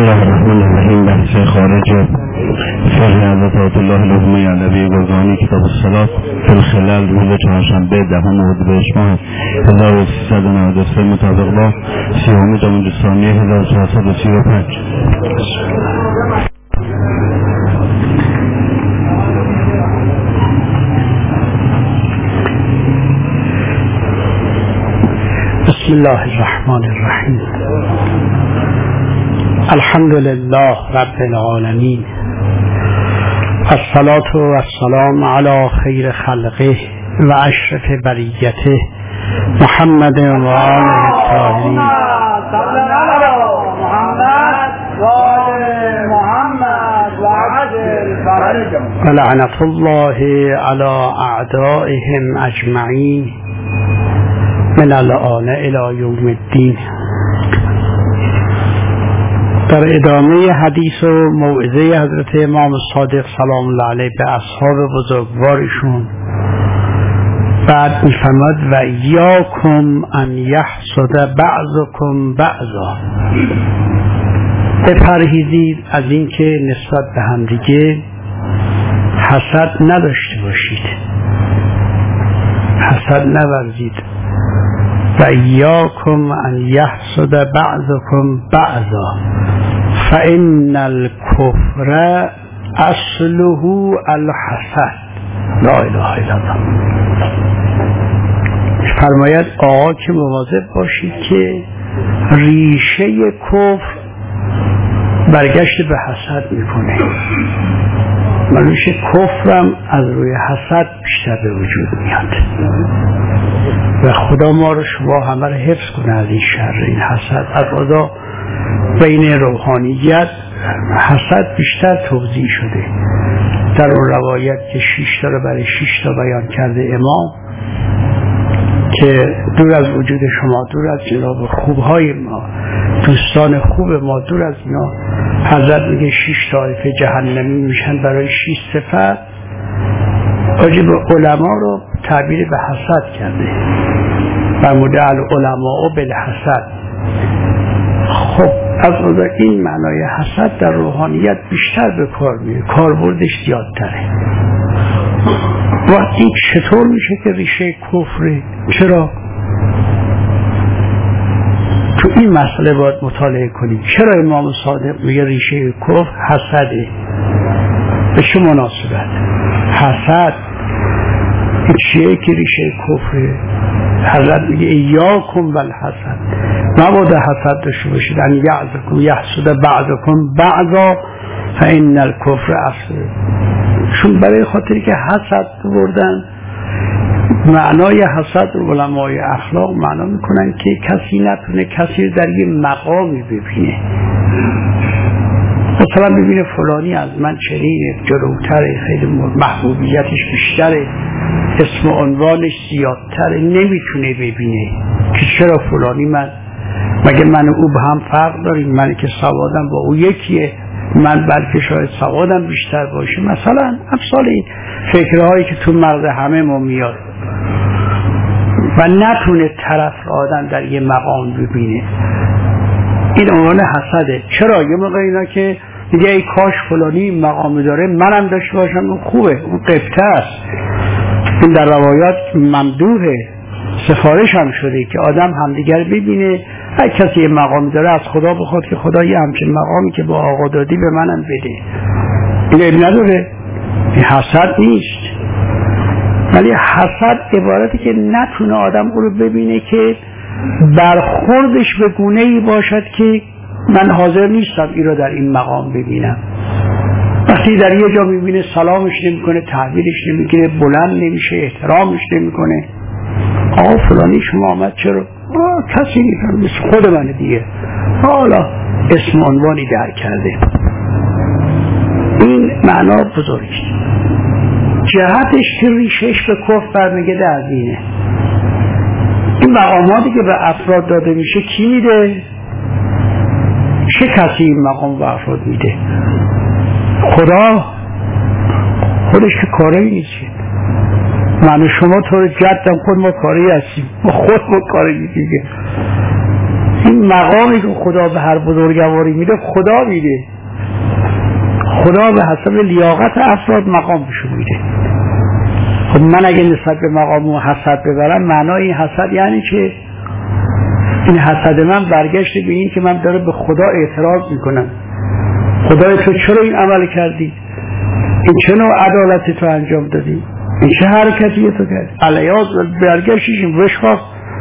الله الرحمن الرحیم. بحث خارج فقه حضرت الله لقمه علوی گرگانی کتاب الصلاة فی الخلال روز چهارشنبه 10 اردیبهشت ماه 1393 مطابق با 30 جمادی الثانی 1435. بسم الله الرحمن الرحیم. الحمد لله رب العالمین، الصلاة والسلام علی خیر خلقه و اشرف بریته محمد و آله الطاهرین و لعنت الله علی اعدائهم اجمعین من الآن الی یوم الدین. در ادامه حدیث و موعظه حضرت امام صادق سلام الله علیه به اصحاب بزرگوارشون بعد می‌فرماد و یاکم ان یحسد بعضکم بعضا، بپرهیزید از اینکه نسبت به هم دیگه حسد نداشته باشید، حسد نورزید. و ایاکم ان یحسد بعضکم بعضا فان الکفر اصله الحسد. لا اله الا الله. فرماید آقا که مواظب باشید که ریشه کفر برگشت به حسد میکنه. ریشه کفرم از روی حسد بیشتر به وجود میاد و خدا ما رو شما همه رو حفظ کنه از این شر، این حسد. از خدا بین روحانیت حسد بیشتر توضیح شده در اون روایت که 6 تا رو برای 6 تا بیان کرده امام که دور از وجود شما، دور از جناب خوبهای ما، دوستان خوب ما، دور از اینا حضرت میگه 6 طایفه جهنمی میشن برای 6 صفت. واجب علما رو تعبیر به حسد کرده، فرموده العلماء بالحسد. خب از اون این معنای حسد در روحانیت بیشتر به کار میره، کاربردش زیادتره. وقتی چطور میشه که ریشه کفره؟ چرا؟ تو این مسئله باید مطالعه کنیم. چرا امام صادق میگه ریشه کفر حسده؟ به چه مناسبت؟ حسد این چیه که ریشه کفره؟ حضرت میگه ایاکم والحسد، مبادا حسد داشته باشید. ان یعظکم یحسد بعضکم بعضا فان الکفر اصله. چون برای خاطری که حسد بردن، معنای حسد رو علمای اخلاق معنا میکنن که کسی نتونه کسی در یه مقامی ببینه. مثلا ببینه فلانی از من چنینه، جلوتره، خیلی محبوبیتش بیشتره، اسم و عنوانش زیادتره، نمیتونه ببینه که چرا فلانی مگه من و او به هم فرق داریم؟ من که سوادم با او یکیه، من بلکه شاید سوادم بیشتر باشه. مثلا امثال این فکرهایی که تو مغز همه ما میاد و نتونه طرف آدم در یه مقام ببینه، این عنوان حسده. چرا؟ یه موقع اینا که میگه ای کاش فلانی مقام داره منم داشته باشم، اون خوبه، اون قبطه است. این در روایات ممدوحه، سفارش هم شده که آدم همدیگر ببینه. هر کسی یه مقامی داره از خدا بخواد که خدا یه همچین مقامی که با آقا دادی به منم بده. این عیب نداره، این حسد نیست. ولی حسد عبارتی که نتونه آدم او رو ببینه که برخوردش به گونه‌ای باشد که من حاضر نیستم این رو در این مقام ببینم. وقتی در یه جا میبینه سلامش نمیکنه، تحویلش نمیگیره، بلند نمیشه، احترامش نمیکنه. آقا فلانی شما آمد چرا؟ کسی نیستم، مثل خود منه دیگه، حالا اسم عنوانی در کرده. این معنا بزرگی جهتش که ریشش به کفر برمیگرده از اینه. این مقاماتی که به افراد داده میشه کی میده؟ چه کسی این مقام به افراد میده؟ خدا خودش که کاری نیست. من و شما طور جدم خود ما کاری هستیم، ما خود ما کاری دیگه. این مقامی که خدا به هر بزرگواری میده خدا میده، خدا به حسب لیاقت افراد مقام بهشون میده. خب من اگه نسبت به مقام حسد ببرم، معنای این حسد یعنی که این حسد من برگشته به این که من داره به خدا اعتراض میکنم. خدای تو چرا این عمل کردی؟ این چه نوع عدالتی تو انجام دادی؟ این چه حرکتی تو کردی؟ علیاذ برگشتش این وشخاص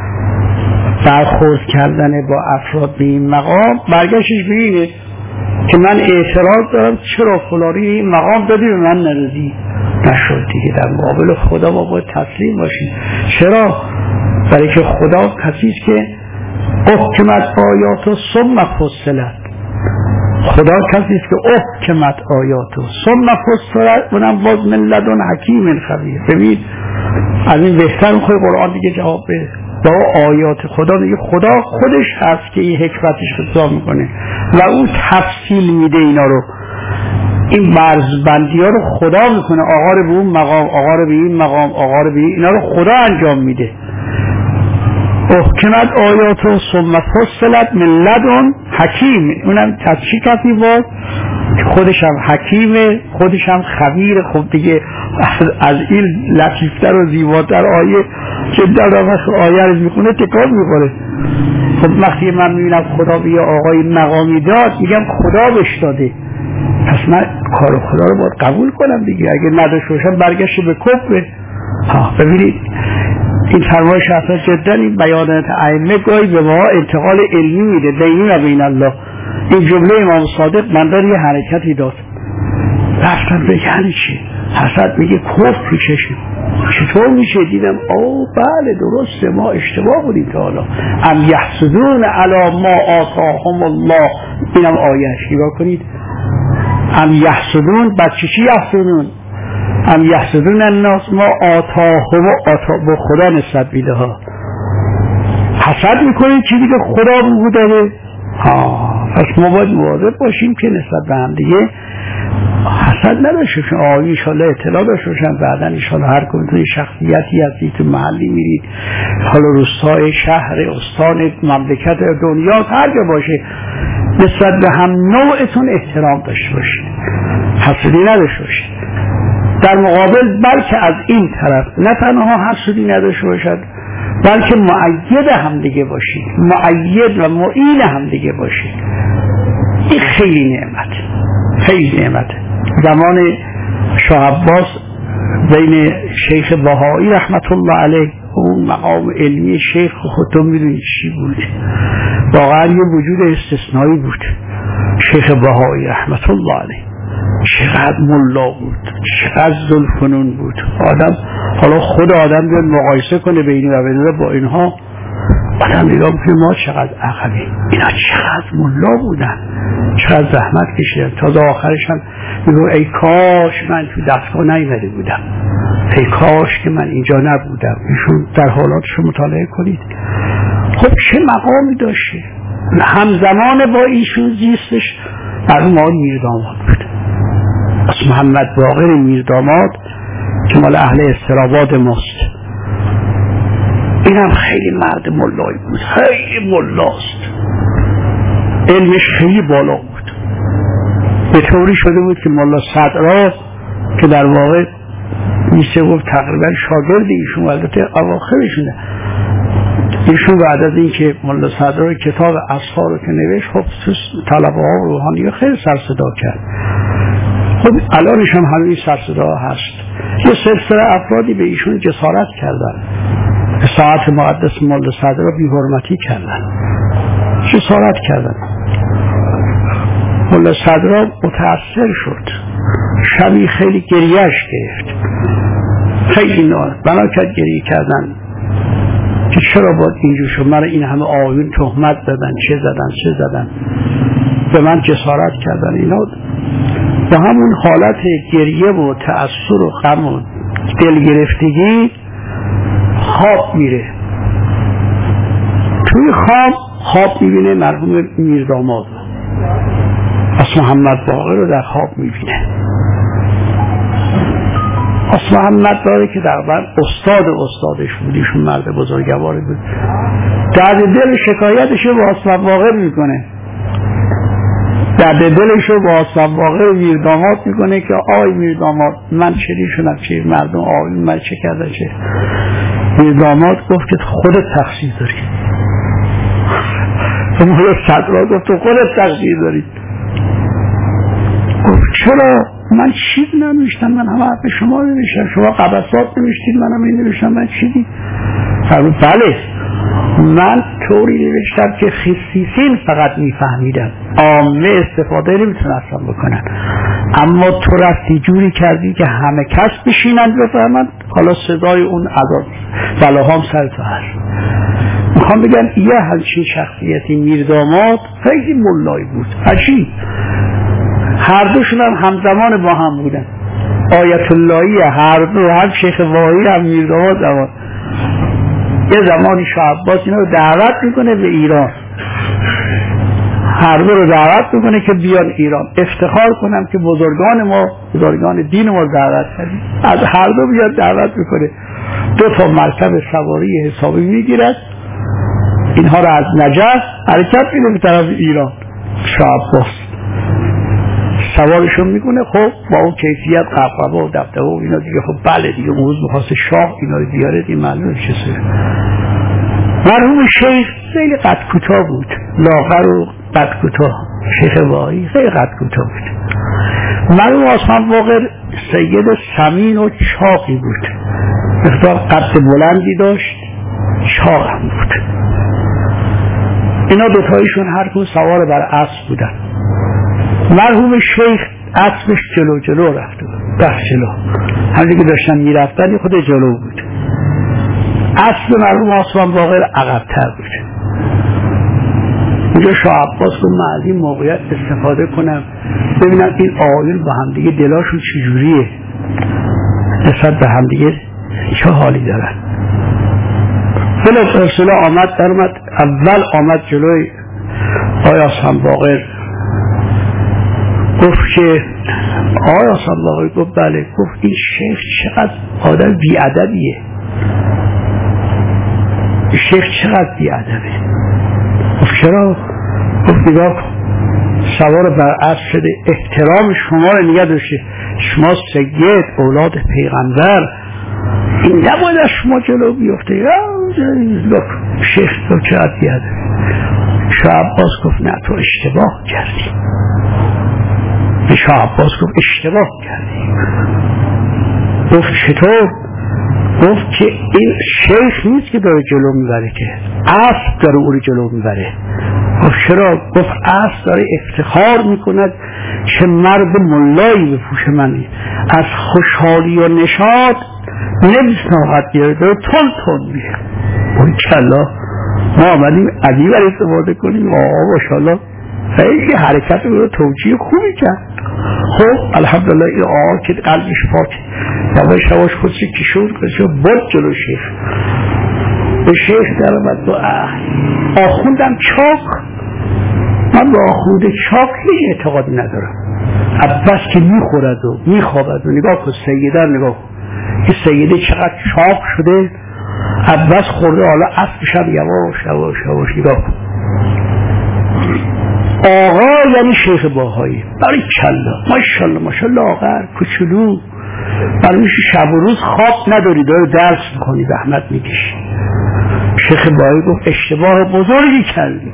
برخورد کردن با افراد به این مقام، برگشتش به اینه که من اعتراض دارم چرا فلانی این مقام دادی به من ندادی؟ نشد دیگه. در مقابل خدا ما باید تسلیم باشیم. چرا؟ برای که خدا کسی است که احکمت آیات و ثم فصلت. خدا کسی است که احکمت آیات و ثم فصلت، اونم باز من لدن حکیم خبیر. ببین از این بهتر میخوای قرآن دیگه جواب بده. با آیات خدا دیگه خدا خودش هست که این حکمتش خطا میکنه و اون تفصیل میده اینا رو. این مرزبندی ها رو خدا میکنه، آقا رو به اون مقام، آقا رو به این مقام، آقا رو به این، اینا رو خدا انجام میده. احکمت آیات و ثم فصلت من لدن حکیم. اونم تفصیل کسی باز خودش هم حکیمه، خودش هم خبیر. خب دیگه از این لطیفتر و زیباتر آیه که در آیه رو میخونه تکان میخوره. خب وقتی من میبینم خدا به یه آقای مقامی داد، میگم خدا بهش داده، پس من کار خدا رو باید قبول کنم دیگه. اگه نداشته باشم برگشت به کفر. ببینید این فرمایش اصلا جدا این بیانات ائمه گاهی به ما انتقال علمی میده بینی و بین الله. این جمله امام صادق من داره یه حرکتی داد، رفتم بگن چی؟ حسد میگه کفر پیششیم. چطور میشه؟ دیدم بله درسته، ما اشتباه بودیم تا حالا. ام یحسدون علی ما آتاهم الله. اینم آیهش نگاه کنید. ام یحسدون، بچه چی یحسدون؟ ام یحسدون الناس ما آتاهم و خدا نسبت بیده ها. حسد میکنید چی دیگه خدا بگو داره؟ پس ما باید مواظب باشیم که نسبت به هم دیگه حسد نداشته باشیم. انشالله اطلاع داشته باشن بعدا انشالله هر کنتون شخصیتی هستی تو محلی میرید، حالا روستای شهر استان مملکت دنیا هر جا باشه، نسبت به هم نوعتون احترام داشته باشید، حسدی نداشته باشید. در مقابل بلکه از این طرف نه تنها حسدی نداشته باشد، بلکه مؤید هم دیگه باشید، مؤید و معین هم دیگه باشید. این خیلی نعمت، خیلی نعمت. زمان شاه عباس بین شیخ بهایی رحمت الله علیه، اون مقام علمی شیخ خودتون میدونید چی بود، واقعا یه وجود استثنایی بود. شیخ بهایی رحمت الله علیه چقدر ملا بود، چقدر ذوالفنون بود. آدم حالا خود آدم بیاد مقایسه کنه بینی و بینه با اینها، آدم نگاه که ما چقدر عقبیم، اینا چقدر ملا بودن، چقدر زحمت کشیدن. تازه آخرش هم میگو ای کاش من تو دستگاه نیامده بودم، ای کاش که من اینجا نبودم. ایشون در حالاتش رو مطالعه کنید. خب چه مقامی داشته. همزمان با ایشون زیستش مرحوم میرداماد بود، از محمد باقر میرداماد که مال اهل استراباد ماست. اینم خیلی مرد ملایی بود، خیلی ملاست، علمش خیلی بالا بود. به طوری شده بود که ملا صدرا که در واقع میشه گفت تقریبا شاگرد ایشون، البته اواخرشونه، ایشون بعد از این که ملا صدرا کتاب اسفار رو که نوشت، خب طلبه ها و روحانی خیلی سرصدا کرد. خب الانش هم همین سرصدا هست. یه سلسله افرادی به ایشون جسارت کردن، ساعت مقدس ملا صدرا بی حرمتی کردن، جسارت کردن. ملا صدرا متأثر شد، شبی خیلی گریهش گرفت، خیلی بنا کرد گریه کردن که چرا باید اینجور شد، من این همه آیون تهمت زدن، چه زدن به من جسارت کردن. اینا با همون حالت گریه و تأثر و غم و دلگرفتگی خواب میره. توی خواب میبینه مرحوم میرداماد از محمد باقر رو در خواب میبینه. آس محمد داره که تقریبا استادش بود، ایشون مرد بزرگواری بود، درد دل شکایتش رو با آس واقع میکنه، درد دلش رو با آس واقع میرداماد میکنه که آی میرداماد من چری شدم چه مردم آقای من چه کرده چه. میرداماد گفت که خودت تقصیر داری. مولا صدرا گفت تو خودت تقصیر داری. گفت چرا؟ من چیز ننوشتم، من همه حرف شما نوشتم، شما قبسات نوشتید منم این نوشتم، من چیزی؟ بله من طوری نوشتم که خصیصین فقط میفهمیدن، عامه استفاده نمیتونستم بکنن، اما تو رفتی جوری کردی که همه کس بشینن بفهمن، حالا صدای اون عذاب بلاهام سر تو هست. میخوام بگم یه همچین شخصیتی میرداماد خیلی ملایی بود، عجیب. هر دوشون هم همزمان با هم بودن، آیت اللهی هر دو، هم شیخ واهی هم میرداماد زمان. یه زمانی شاه عباس اینا رو دعوت میکنه به ایران، هر دو رو دعوت میکنه که بیان ایران، افتخار کنم که بزرگان ما، بزرگان دین ما دعوت کردیم، از هر دو بیاد دعوت میکنه. 2 مرکب سواری حسابی میگیرد، اینها رو از نجف حرکت میده به طرف ایران. شاه عباس سوارشون میکنه، خب با اون کیفیت قبقبه و دبدبه و اینا دیگه، خب بله دیگه اون روز میخواست شاه اینا رو بیاره دیگه، معلومه چه سر. مرحوم شیخ خیلی قد کوتاه بود، لاغر و قد کوتاه، شیخ واهی خیلی قد کوتاه بود. مرحوم آسمان واقع سید سمین و چاقی بود، مقدار قد بلندی داشت، چاق هم بود. اینا دوتایشون هر کدوم سوار بر اسب بودن. مرحوم شیخ اسبش جلو رفته بود، دست جلو، همونی که داشتن میرفتن خود جلو بود. اسب مرحوم آسمان باقر عقب‌تر بود. اونجا شاه عباس رو من از این موقعیت استفاده کنم ببینم این آقایون با هم دیگه دلاشون چجوریه، نسبت به هم دیگه چه حالی دارن. بلا رسول آمد اول آمد جلوی آقای آسمان باقر، گفت که آقای آسمان باقر، گفت بله، گفت این شیخ چقدر آدم بی‌ادبیه، شیخ چقدر بی‌ادبه. گفت چرا؟ گفت نگاه کن، سوار بر اسب شده، احترام شما رو نگه داشته، شما سید اولاد پیغمبر، این نباید از شما جلو بیفته. شیخ تو چقدر بی‌ادبه. شاه عباس گفت نه تو اشتباه کردی. شاه عباس گفت اشتباه کردی. گفت چطور؟ گفت که این شیخ نیست که داره جلو میبره، که اسب داره او رو جلو میبره. گفت چرا؟ گفت اسب داره افتخار میکند چه مرد ملایی به پوش منی، از خوشحالی و نشاط نمی‌شناخت بیاره، داره تون میشه. اون کلا ما آمدیم از این بر استفاده کنیم. آقا ماشاءالله خیلی حرکت رو توجیه خوبی کرد. خب الحمدلله این آقا که قلبش پاک، یواش خودش کشون بود جلو شیخ. به شیخ در آمد و آخوندم چاک، من به آخوند چاک هیچ اعتقادی ندارم، بس که میخورد و میخوابد و نگاه کن سیده نگاه کن، این سیده چقدر چاک شده، بس خورده، حالا اسبش هم یواش نگاه کن. آقا یعنی شیخ باهایی، برای کلا ماشالله آقا کوچولو، برای شب و روز خواب نداری، داره درس میکنی، زحمت میکشی. شیخ باهایی گفت اشتباه بزرگی کردی.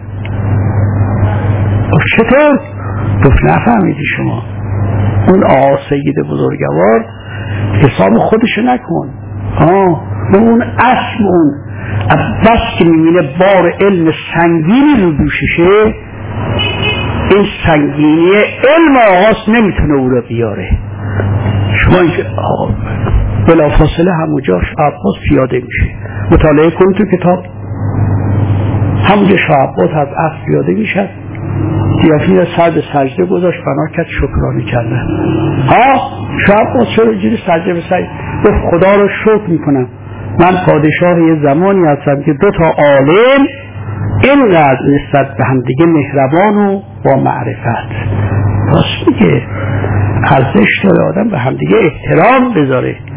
گفت چطور؟ گفت نفهمیدی شما، اون آقا سید بزرگوار حساب خودشو نکن، اون اسم اون بس که میبینه بار علم سنگینی رو دوششه، این سنگینی علم آغاز نمیتونه او رو بیاره. شما اینکه بلا فاصله همونجا شاه عباس پیاده میشه، مطالعه کن تو کتاب، همونجا شاه عباس از اسب پیاده میشه، دیافی سر به سجده گذاشت، بنا کرد شکرانه کردن. شاه عباس چرا اینجوری سجده به سجده؟ گفت خدا رو شکر میکنم من پادشاه یه زمانی هستم که 2 عالم اینقدر نسبت به هم دیگه مهربان و با معرفت. راست میگه، ارزش داره آدم به هم دیگه احترام بذاره.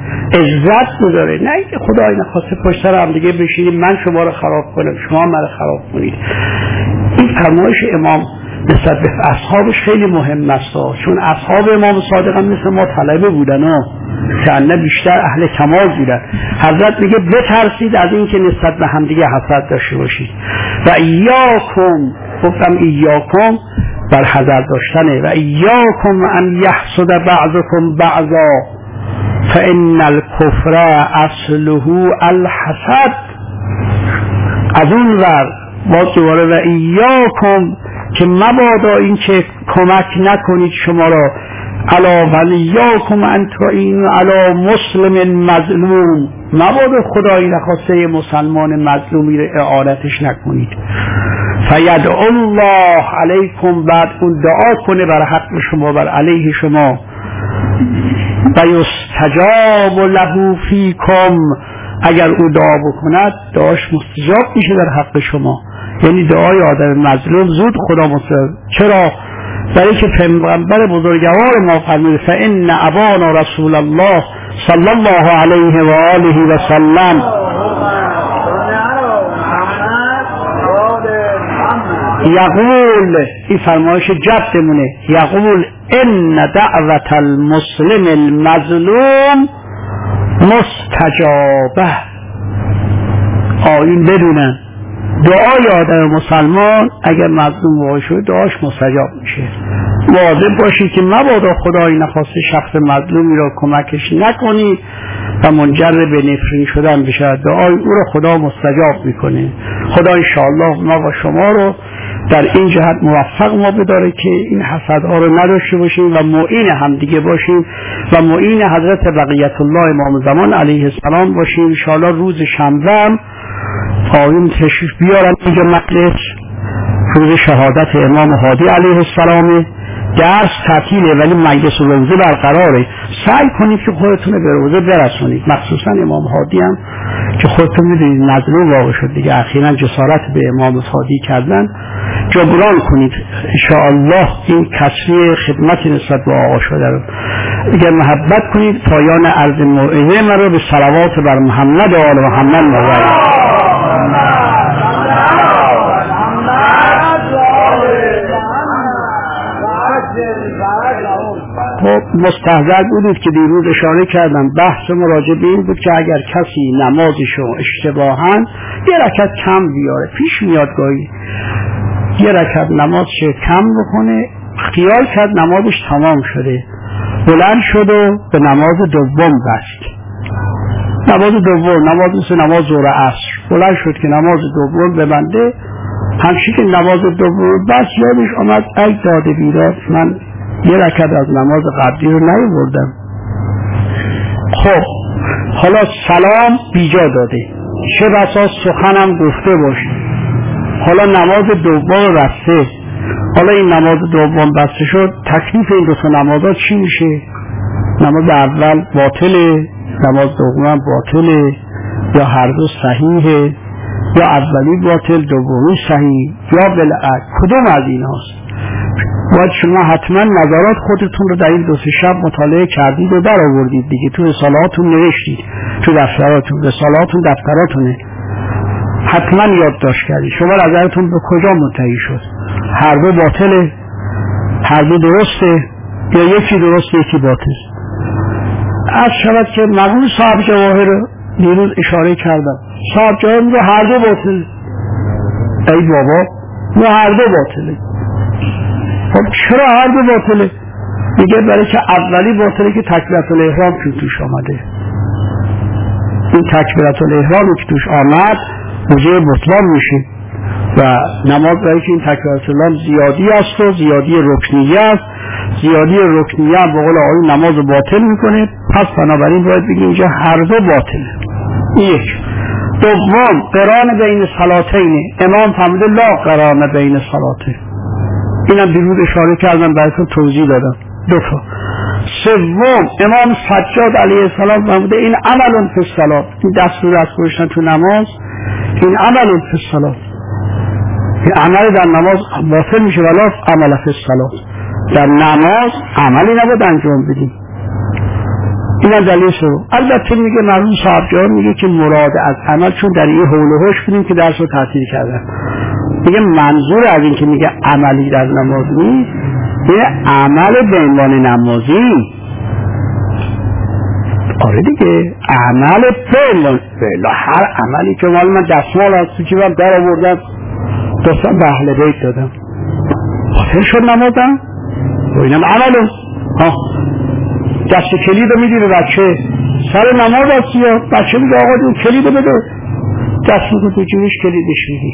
عزت گذاره، نه اینکه خدای نخواسته پشت سر هم دیگه بشینیم من شما رو خراب کنم شما من رو خراب کنید. این فرمایش امام نسبت به اصحابش خیلی مهم است، چون اصحاب امام صادق هم مثل ما طلبه بودن که انه بیشتر اهل کمال بودن. حضرت میگه بترسید از این که نسبت به همدیگه حسد داشته باشید و ایاکم، گفتم ایاکم بر حذر داشتنه، و ایاکم ان یحسد بعضکم بعضا فان الکفر اصله الحسد. از اون ور باز دوباره و ایاکم که مبادا این که کمک نکنید شما را علا ولیاکم انتوین علا مسلم مظلوم، مبادا خدایی نخواسته مسلمان مظلومی را اعانتش نکنید. فیدعو الله علیکم، بعد اون دعا کنه بر حق شما بر علیه شما. و یستجاب له فیکم، اگر او دعا بکند دعاش مستجاب میشه در حق شما. یعنی دعای آدم مظلوم زود خدا مستجاب. چرا؟ برای که پیغمبر بزرگوار ما فرموده فان ابانا رسول الله صلی الله علیه و آله و سلم یقول، این فرمایش جدمونه، یقول ان دعوت المسلم المظلوم مستجابه. آیین بدونن دعای آدم مسلمان اگر مظلوم واقع شد دعاش مستجاب میشه. واظب باشید که مبادا خدایی نخواسته شخص مظلومی را کمکش نکنید و منجر به نفرین شدن بشه. دعای او را خدا مستجاب میکنه. خدا انشاءالله ما و شما رو در این جهت موفق ما بداره که این حسدها رو نداشته باشیم و معین همدیگه باشیم و معین حضرت بقیت الله امام زمان علیه السلام باشیم. انشاءالله روز شنبه آیون تشریف بیارم اینجا مجلس، روز شهادت امام هادی علیه السلام. درس تعطیله ولی مجلس روزه برقراره. سعی کنید که خودتون به روزه برسونید، مخصوصا امام هادی هم که خودتون میدونید مظلوم واقع شد دیگه، اخیراً جسارت به امام هادی کردن، جبران کنید انشاءالله این کسری خدمت نسبت به آقا شده رو. اگر محبت کنید پایان عرض موعظه من رو به صلوات بر محمد و آل محمد مبارک. خب مستحضر بودید که دیروز اشاره کردم بحث مراجع به این بود که اگر کسی نمازشو اشتباهاً یه رکعت کم بیاره، پیش میاد گاهی یه رکعت نمازش کم بکنه، خیال کرد نمازش تمام شده، بلند شد و به نماز دوم بست. نماز دوم نماز ظهر عصر بلند شد که نماز دوم ببنده، همچنین که نماز دوم بس یادش آمد ای داده بیداد من یه رکعت از نماز قبلی رو نیاوردم. خب حالا سلام بیجا داده، چه بسا سخنم گفته باشه، حالا نماز دوم بسته، حالا این نماز دوم بسته شد، تکلیف این دو تا نمازات چی میشه؟ نماز اول باطله، نماز دوم باطله، یا هر دو صحیحه، یا اولی باطل دومی صحیح، یا بالعکس کدوم از این هاست؟ باید شما حتما نظرات خودتون رو در این دو سه شب مطالعه کردید و در آوردید دیگه، تو رسالاتون نوشتید، تو دفتراتون، رسالاتون دفتراتونه، حتما یادداشت کردید. شما نظرتون به کجا منتهی شد؟ هر دو باطله، هر دو درسته، یا یکی درسته یکی باطل؟ از شود که مقول صاحب جواهر دیروز اشاره کردم، صاحب جواهر میگه هر دو باطله. ای بابا ما هر دو باطله. خب چرا هر دو باطله؟ میگه برای که اولی باطله که تکبیرت الاحرام که توش آمده، این تکبیرت الاحرامی که توش آمد موجب بطلان میشه و نماز برای که این تکبیرت الاحرام زیادی است و زیادی رکنیه است، زیادی رکنیه به قول آقایون نماز باطل میکنه، پس بنابراین باید بگیم اینجا هر دو باطله. یک. دوم قران بین صلاتین، امام فرموده لا قران بین صلاتین، اینم دیروز اشاره کردم براتون توضیح دادم. دو تا. سوم امام سجاد علیه السلام فرموده این عمل فی الصلات، این دست رو دست گذاشتن تو نماز، این عمل فی الصلات، این عمل در نماز باطل میشه ولی عمل فی الصلات، در نماز عملی نباید انجام بدیم. اینا دلیل رو. البته میگه مرحوم صاحبجان میگه که مراد از عمل، چون در این حول و حوش بودیم که درس رو تعطیل کردن، میگه منظور از این که میگه عملی در نماز نیست، میگه عمل به عنوان نمازی. آره دیگه، عمل به عنوان، هر عملی که من دستمال از تو جیبم در آوردم دوستان به اهل بیت دادم، باطل شد نمازم؟ و اینم عملم. دست کلید رو میدی به بچه سر نماز هستی، یا بچه میگه آقا این کلید رو بده، دست میگه تو جیبش کلیدش میدی،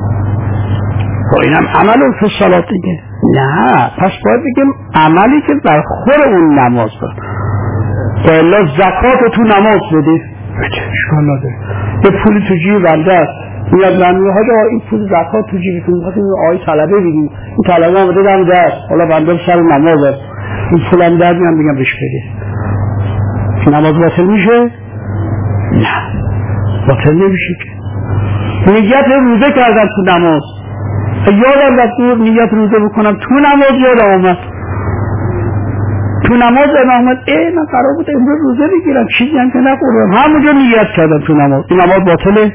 و اینم عملم تو صلات دیگه. نه، پس باید بگیم عملی که بر خور اون نماز دار. و الا زکات رو تو نماز بده، اشکال نداره. یه پولی تو جیب بنده است، میاد بنده ها این پول زکات تو جیبتون میخواستیم آقای طلبه بگیم، این طلبه هم بده دم دست، حالا بنده سر نماز است، این پول هم در میان بگم بهش بده، نماز باطل میشه؟ نه، باطل نمیشه که. نیت روزه کردم تو نماز، یادم رفت نیت روزه بکنم تو نماز، یادم آمد تو نماز امامت من قرار بود امروز روزه بگیرم، چیزی هم که نخوردم، همونجا نیت کردم تو نماز، این نماز باطله؟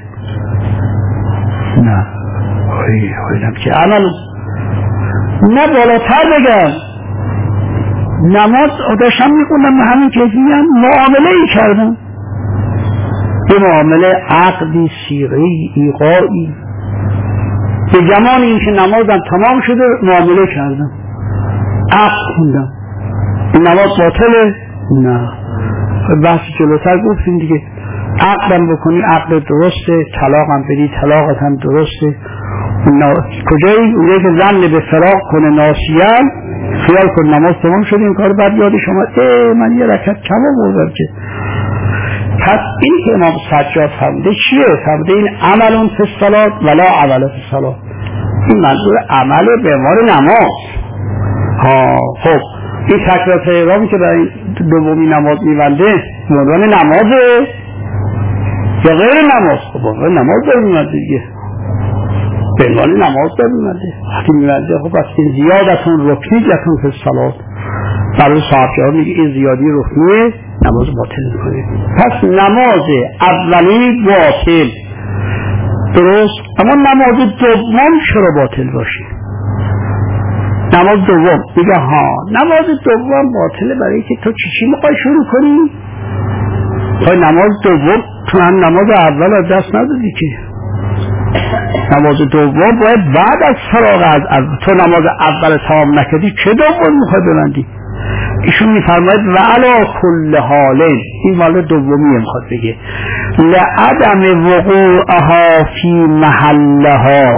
نه. هایدم که عمل. نه بالاتر بگم، نماز داشتم میخوندم به همین کیفی هم معامله ای کردم، یه معامله عقدی، صیغه‌ای، ایقاعی، به زمان این که نمازم تمام شده معامله کردم، عقد خوندم، این نماز باطله؟ نه. بحث جلوتر گفتیم دیگه، عقدم بکنی عقد درسته، طلاقم بدی طلاقت هم درسته. کجایی؟ اونجایی که زن به فراق کنه ناسیان، خیال کن نماز تمام شده، این کار بعد یادش آمد من یه رکعت کم آوردم که. پس این که امام سجاد فرموده چیه؟ فرموده این عملون فی الصلاة ولا عمل فی الصلاة، این منظور عمل به عنوان نماز. خب این تکبیرات احرامی که برای دومی نماز میبنده به عنوان نمازه یا غیر نماز؟ خب به نماز داره میبنده دیگه، به عنوان نماز داره میبنده. وقتی میبنده خب از این زیادتون رکنیتون فی الصلاة، برای صاحبجار میگه این زیادی رکنیه، نماز باطل میکنه. پس نماز اولی باطل درست، اما نماز دوم چرا باطل باشه؟ نماز دوم میگه نماز دوم باطله برای که تو چی میخوای شروع کنی؟ خواهی نماز دوم تو هم نماز اول از دست ندادی که، نماز دوم باید بعد از فراغ از تو نماز اول تمام نکردی چه دوم میخوای ببندی؟ ایشون میفرماید و علی کل حالین، این مال دومی میخواد بگه لعدم وقوعها فی محلها،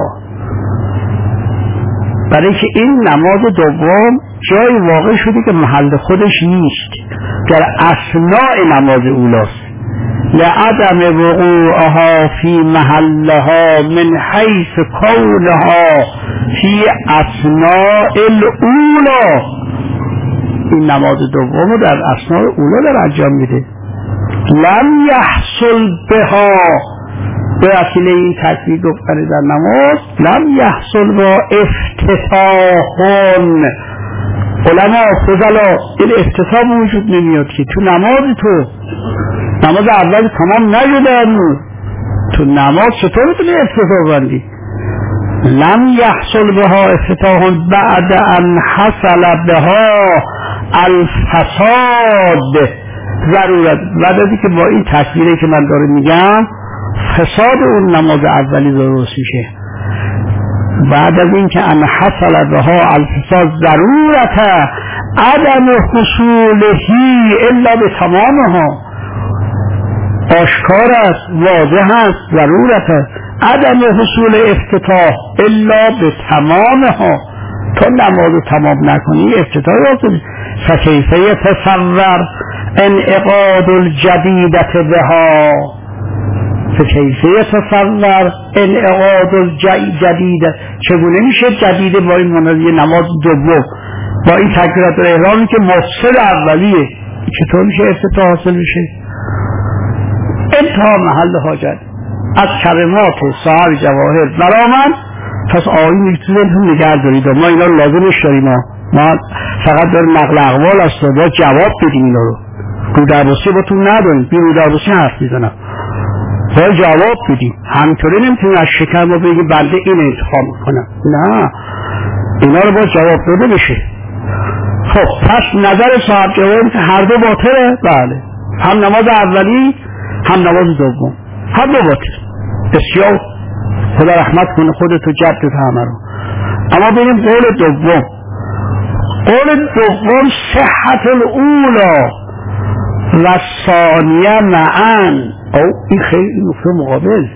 برای که این نماز دوم جای واقع شده که محل خودش نیست، در اثناء نماز اولاست. لعدم وقوعها فی محلها من حیث کونها فی اثناء الاولا، این نماز دوم رو در اثناء اولا در انجام میده. لم یحصل بها، به وسیله این تکبیر گفتن در نماز لم یحصل با افتتاحون، علماء فضلا این افتتاح وجود نمیاد که تو نماز، تو نماز اول تمام نشده، تو نماز چطور میتونی افتتاح بندی؟ لم یحصل بها افتتاحون بعد ان حصل بها الفساد ضرورت، بعد از که با این تکبیری که من داره میگم فساد اون نماز اولی درست میشه، بعد از این که ان حصل بها الفساد ضرورت عدم حصولهی الا به تمامها، آشکار است، واضح است، ضرورت است عدم حصول افتتاح الا به تمامها، تو نماز تمام نکنی افتتاح حاصل. فکیفه یتصور انعقاد الجدیدت بها، فکیفه یتصور انعقاد الجدیدت، چگونه میشه جدیده با این منازی نماز دوم با این تکبیرات الاحرامی که مفصل اولیه، چطور میشه افتتاح حاصل میشه؟ انتها محل حاجت از کلمات صاحب جواهر برآمد. پس آیین میتونیم نگه دارید، ما اینا رو لازمش داریم، ما فقط داریم نقل اقوال است و با جواب بدیم اینا رو. رودرباسی با تو نداریم، بی رودرباسی حرف میزنم، باید جواب بدیم. همینطوری نمیتونیم از شکر ما بگیم بنده این انتخاب میکنم، نه، اینا رو باید جواب داده بشه. خب پس نظر صاحب جواب که هر دو باطله. بله، هم نماز اولی هم نماز دوم، هر دو باطل. بسیار خدا رحمت کنه خودت و جدت همه رو. اما ببینیم قول دوم. قول دوم صحت الاولا و ثانیه معا. او این خیلی نکته مقابل،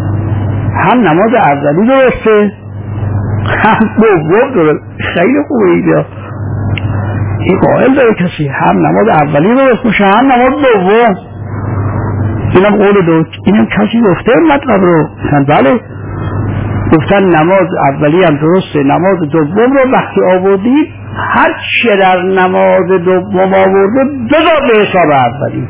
هم نماز اولی درسته هم دوم درسته. خیلی خوبه ایده. این قائل داره کسی هم نماز اولی درست باشه هم نماز دوم. اینم قول دو. اینم کسی گفته مطلب رو؟ بله، گفتن نماز اولی هم درسته، نماز دوم رو وقتی آوردید هر چه در نماز دوم آورده بذار به حساب اولی.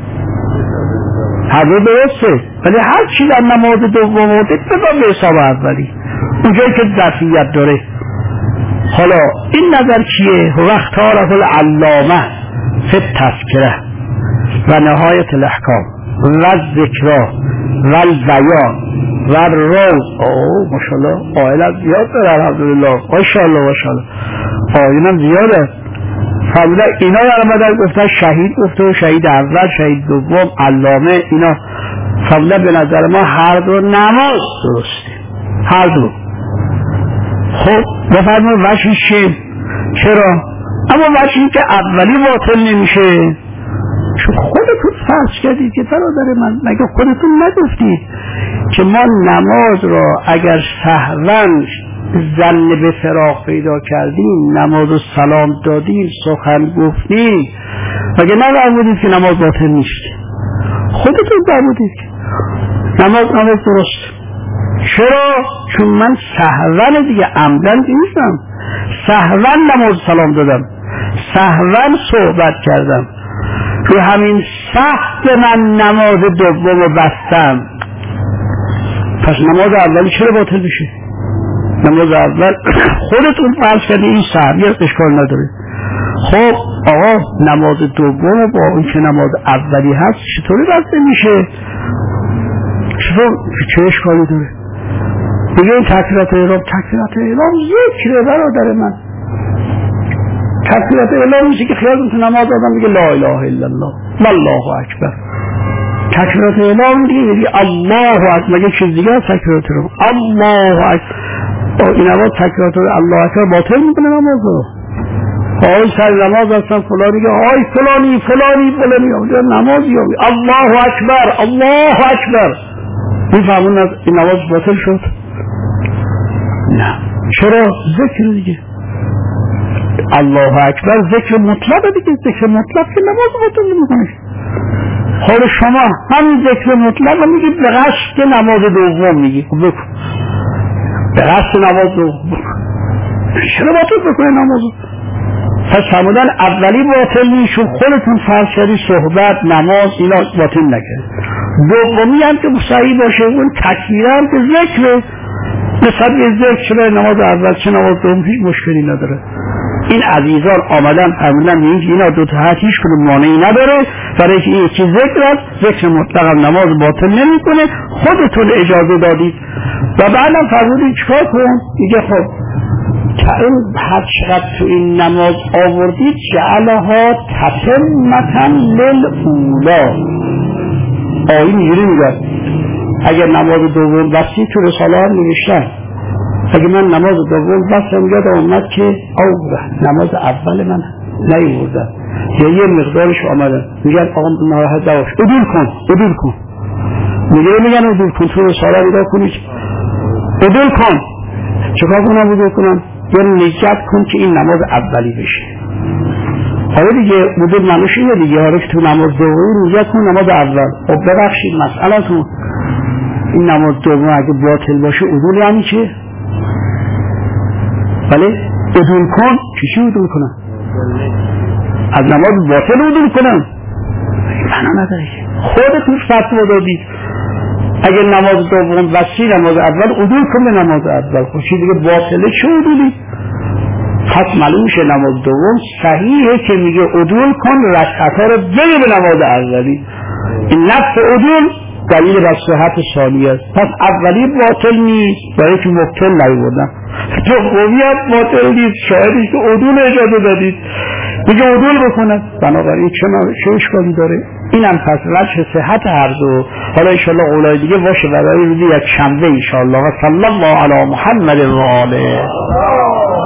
هر دو درسته، ولی هر چی در نماز دوم آورده بذار به حساب اولی، اونجایی که ظرفیت داره. حالا این نظر چیه؟ وقت عرف العلامه فی التذکره و نهایت الاحکام و ذکرا و البیان و الروز. ماشاءالله آیل زیاد داره، الحمدلله، ماشاءالله ماشاءالله آیل زیاده. فهمیده اینا در آمدن گفتن شهید گفته و شهید اول شهید دوم علامه. اینا فهمیده به نظر ما هر دو نماز درسته، هر دو. خب بفرمایید وجهش چیه؟ چرا؟ اما وجهی که اولی باطل نمیشه چون خودتون فرض کردید که برادر من، مگه خودتون نگفتید که ما نماز را اگر سهواً زن به فراغ پیدا کردیم، نماز و سلام دادیم، سخن گفتیم، مگه نفرمودید که نماز باطل نیست؟ خودتون فرمودید که نماز درست. چرا؟ چون من سهواً دیگه عمدن نیستم، سهواً نماز سلام دادم، سهواً صحبت کردم، رو همین سهو من نماز دوم رو بستم. پس نماز اولی چرا باطل بشه؟ نماز اول خودتون فرض کردی این سهویت اشکال نداره. خب آقا نماز دوم با اون که نماز اولی هست چطوری بسته میشه؟ چه اشکالی داره؟ دیگه این تکبیرات احرام ذکره برادر من. تکبیرات احرام میشه که خیال میشه نماز آدم میگه لا اله الا الله والله اکبر. تکبیرات احرام میگه الله اکبر، مگه چیز دیگه از تکبیرات احرام الله اکبر. این نماز تکبیرات الله اکبر باطل میکنه نماز رو. آی سر نماز هستن فلانی که آی فلانی نمازی الله اکبر میفهمون این نماز باطل شد؟ نه. چرا؟ ذکر دیگه الله اکبر ذکر مطلق دیگه، ذکر مطلق که نماز باطل نمیکنه. حالا شما همین ذکر مطلق میگید به قصد نماز دوم، میگی بکن به قصد نماز دوم، چرا باطل بکنه نمازو؟ پس فرمودن اولی باطل نیست چون خودتون فرض کردی صحبت نماز اینا باطل نکرد. دومی هم که صحیح باشه اون تکبیره هم که ذکره، نسبت به ذکر نماز اول چه نماز دوم هیچ مشکلی نداره. این عزیزان آمدن فرمودن اینا دو تا هیچ کدوم مانعی نداره، برای که این چیز ذکر است، ذکر مطلق هم نماز باطل نمیکنه، خودتون اجازه دادید. و بعدم فرمودید چیکار کن؟ میگه خب این هر چقدر تو این نماز آوردید جعلها تتمة للأولا. آیین اینجوری میگه اگر نماز دوم بستی تو رساله هم نوشتن اگر من نماز دوم بستم یاد اومد که نماز اول من نیوردن یا یه مقدارش آمدن، میگن آقا ناراحت نباش عدول کن میگن عدول کن، تو رساله نگاه کنید عدول کن. چکار کنم عدول کنم؟ یا نجات کن که این نماز اولی بشه. حالا دیگه عدول منوش اینه دیگه، حالا که تو نماز دوم نجات کن نماز اول. خب ببخشید مسئله تو این نماز دوم اگه باطل باشه عدول یعنی چه؟ بله عدول کن. چی عدول کنم؟ از نماز باطل عدول کنم؟ معنا نداره. خودتون فتوا دادید اگر نماز دوم وسی نماز اول عدول کن به نماز اول. خب چی دیگه باطله چه عدولی؟ پس معلوم شه نماز دوم صحیحه که میگه عدول کن رکعت‌ها رو بگه به نماز اولی. این لفظ عدول دلیل بر صحت ثانیه است. پس اولی باطل نیست برای که مبطل نیوردن، دومی هم باطل نیست شاهدش که عدول اجازه دادید میگه عدول بکنن، بنابراین چه اشکالی داره؟ اینم پس وجه صحت هر دو. حالا انشاءالله قولای دیگه باشه برای روزی یک شنبه انشاءالله. و صلی الله علی محمد و آله.